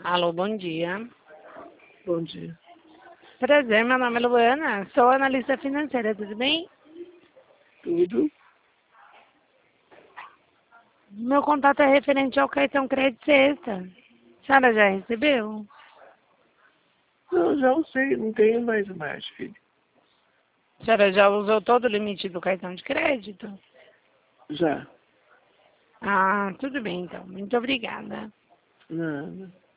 Alô, bom dia. Bom dia. Prazer, meu nome é Luana, sou analista financeira, tudo bem? Tudo? Meu contato é referente ao cartão crédito sexta. A senhora já recebeu? Não, já usei, não tenho mais, filho. A senhora já usou todo o limite do cartão de crédito? Já. Ah, tudo bem então. Muito obrigada. Nada.